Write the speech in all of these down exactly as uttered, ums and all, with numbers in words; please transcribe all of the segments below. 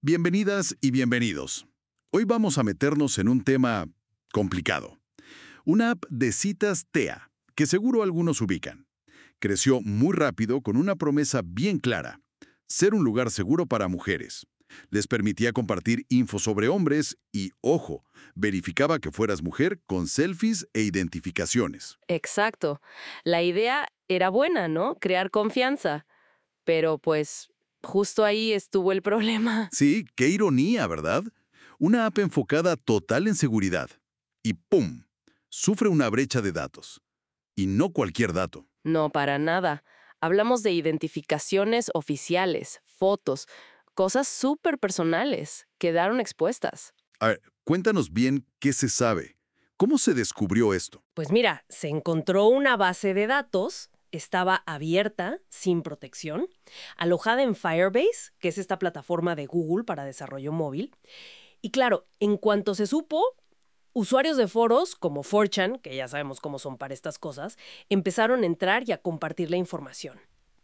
Bienvenidas y bienvenidos. Hoy vamos a meternos en un tema complicado. Una app de citas TEA, que seguro algunos ubican. Creció muy rápido con una promesa bien clara: ser un lugar seguro para mujeres. Les permitía compartir info sobre hombres y, ojo, verificaba que fueras mujer con selfies e identificaciones. Exacto. La idea era buena, ¿no? Crear confianza. Pero pues justo ahí estuvo el problema. Sí, qué ironía, ¿verdad? Una app enfocada total en seguridad. Y ¡pum! Sufre una brecha de datos. Y no cualquier dato. No, para nada. Hablamos de identificaciones oficiales, fotos, cosas súper personales. Quedaron expuestas. A ver, cuéntanos bien qué se sabe. ¿Cómo se descubrió esto? Pues mira, se encontró una base de datos, estaba abierta, sin protección, alojada en Firebase, que es esta plataforma de Google para desarrollo móvil. Y claro, en cuanto se supo, usuarios de foros como cuatro chan, que ya sabemos cómo son para estas cosas, empezaron a entrar y a compartir la información.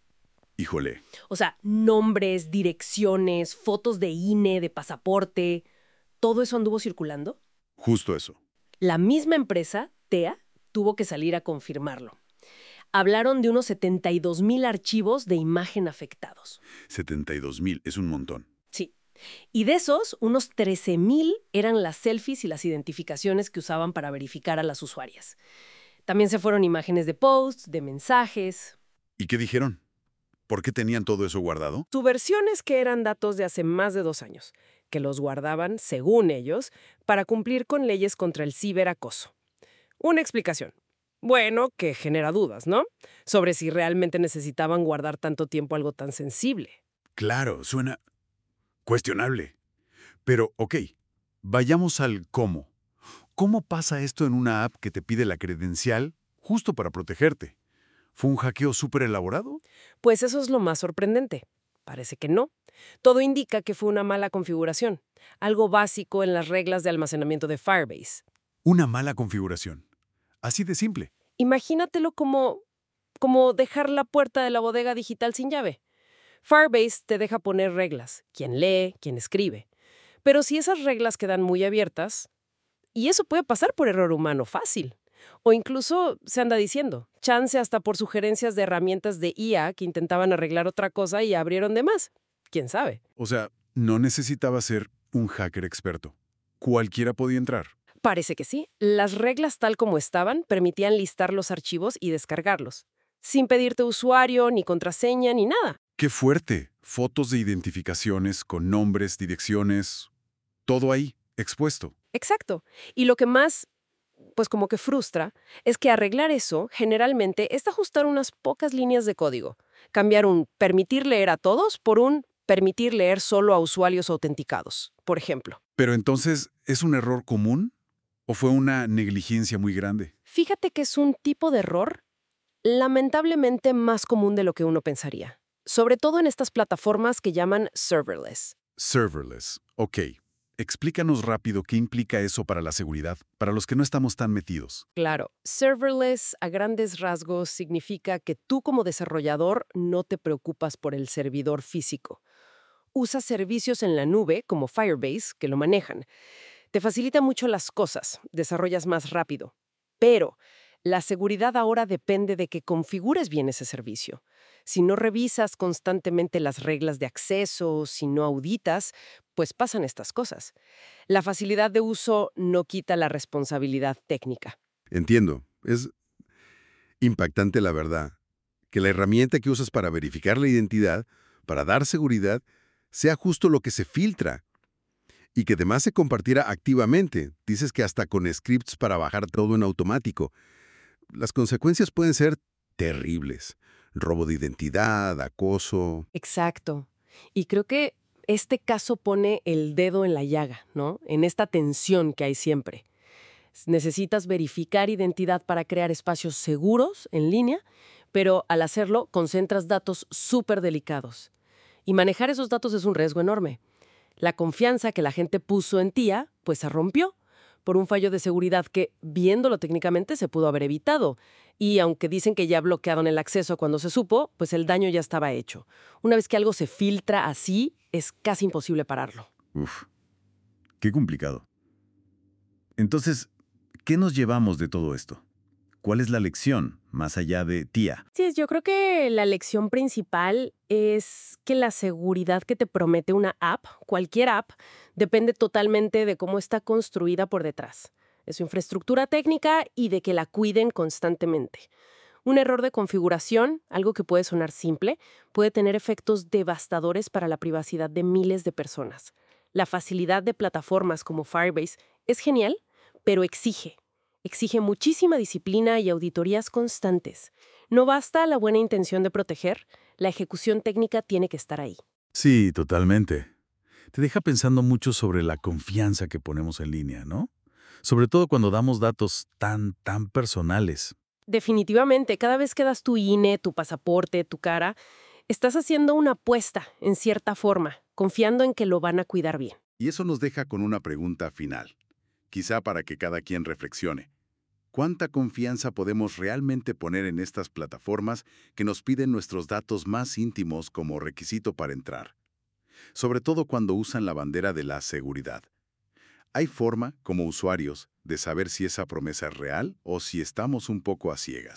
Híjole, O sea, nombres, direcciones, fotos de I N E, de pasaporte, todo eso anduvo circulando. justo eso. La misma empresa, TEA, tuvo que salir a confirmarlo. Hablaron de unos setenta y dos mil archivos de imagen afectados. setenta y dos mil, es un montón. Sí. Y de esos, unos trece mil eran las selfies y las identificaciones que usaban para verificar a las usuarias. También se fueron imágenes de posts, de mensajes. ¿Y qué dijeron? ¿Por qué tenían todo eso guardado? Su versión es que eran datos de hace más de dos años, que los guardaban, según ellos, para cumplir con leyes contra el ciberacoso. Una explicación. Bueno, que genera dudas, ¿no? Sobre si realmente necesitaban guardar tanto tiempo algo tan sensible. Claro, suena cuestionable. Pero, ok, vayamos al cómo. ¿Cómo pasa esto en una app que te pide la credencial justo para protegerte? ¿Fue un hackeo súper elaborado? Pues eso es lo más sorprendente. Parece que no. Todo indica que fue una mala configuración, algo básico en las reglas de almacenamiento de Firebase. Una mala configuración. Así de simple. Imagínatelo como, como dejar la puerta de la bodega digital sin llave. Firebase te deja poner reglas, quién lee, quién escribe. Pero si esas reglas quedan muy abiertas, y eso puede pasar por error humano fácil. O incluso, se anda diciendo, chance hasta por sugerencias de herramientas de I A que intentaban arreglar otra cosa y abrieron de más. ¿Quién sabe? O sea, no necesitaba ser un hacker experto. Cualquiera podía entrar. Parece que sí. Las reglas tal como estaban permitían listar los archivos y descargarlos, sin pedirte usuario, ni contraseña, ni nada. ¡Qué fuerte! Fotos de identificaciones con nombres, direcciones, todo ahí, expuesto. Exacto. Y lo que más, pues como que frustra, es que arreglar eso generalmente es ajustar unas pocas líneas de código. Cambiar un permitir leer a todos por un permitir leer solo a usuarios autenticados, por ejemplo. Pero entonces, ¿es un error común? ¿O fue una negligencia muy grande? Fíjate que es un tipo de error lamentablemente más común de lo que uno pensaría, sobre todo en estas plataformas que llaman serverless. Serverless. Ok. Explícanos rápido qué implica eso para la seguridad, para los que no estamos tan metidos. Claro, serverless a grandes rasgos significa que tú como desarrollador no te preocupas por el servidor físico. Usas servicios en la nube, como Firebase, que lo manejan. Te facilita mucho las cosas, desarrollas más rápido. Pero la seguridad ahora depende de que configures bien ese servicio. Si no revisas constantemente las reglas de acceso, si no auditas, pues pasan estas cosas. La facilidad de uso no quita la responsabilidad técnica. Entiendo. Es impactante, la verdad, que la herramienta que usas para verificar la identidad, para dar seguridad, sea justo lo que se filtra y que además se compartiera activamente. Dices que hasta con scripts para bajar todo en automático. Las consecuencias pueden ser terribles. Robo de identidad, acoso. Exacto. Y creo que este caso pone el dedo en la llaga, ¿no? En esta tensión que hay siempre. Necesitas verificar identidad para crear espacios seguros en línea, pero al hacerlo concentras datos súper delicados. Y manejar esos datos es un riesgo enorme. La confianza que la gente puso en T I A, pues se rompió, por un fallo de seguridad que, viéndolo técnicamente, se pudo haber evitado. Y aunque dicen que ya bloquearon el acceso cuando se supo, pues el daño ya estaba hecho. Una vez que algo se filtra así, es casi imposible pararlo. Uf, qué complicado. Entonces, ¿qué nos llevamos de todo esto? ¿Cuál es la lección, más allá de tía? Sí, yo creo que la lección principal es que la seguridad que te promete una app, cualquier app, depende totalmente de cómo está construida por detrás, de su infraestructura técnica y de que la cuiden constantemente. Un error de configuración, algo que puede sonar simple, puede tener efectos devastadores para la privacidad de miles de personas. La facilidad de plataformas como Firebase es genial, pero exige. Exige muchísima disciplina y auditorías constantes. No basta la buena intención de proteger, la ejecución técnica tiene que estar ahí. Sí, totalmente. Te deja pensando mucho sobre la confianza que ponemos en línea, ¿no? Sobre todo cuando damos datos tan, tan personales. Definitivamente, cada vez que das tu I N E, tu pasaporte, tu cara, estás haciendo una apuesta, en cierta forma, confiando en que lo van a cuidar bien. Y eso nos deja con una pregunta final, quizá para que cada quien reflexione. ¿Cuánta confianza podemos realmente poner en estas plataformas que nos piden nuestros datos más íntimos como requisito para entrar? Sobre todo cuando usan la bandera de la seguridad. ¿Hay forma, como usuarios, de saber si esa promesa es real o si estamos un poco a ciegas?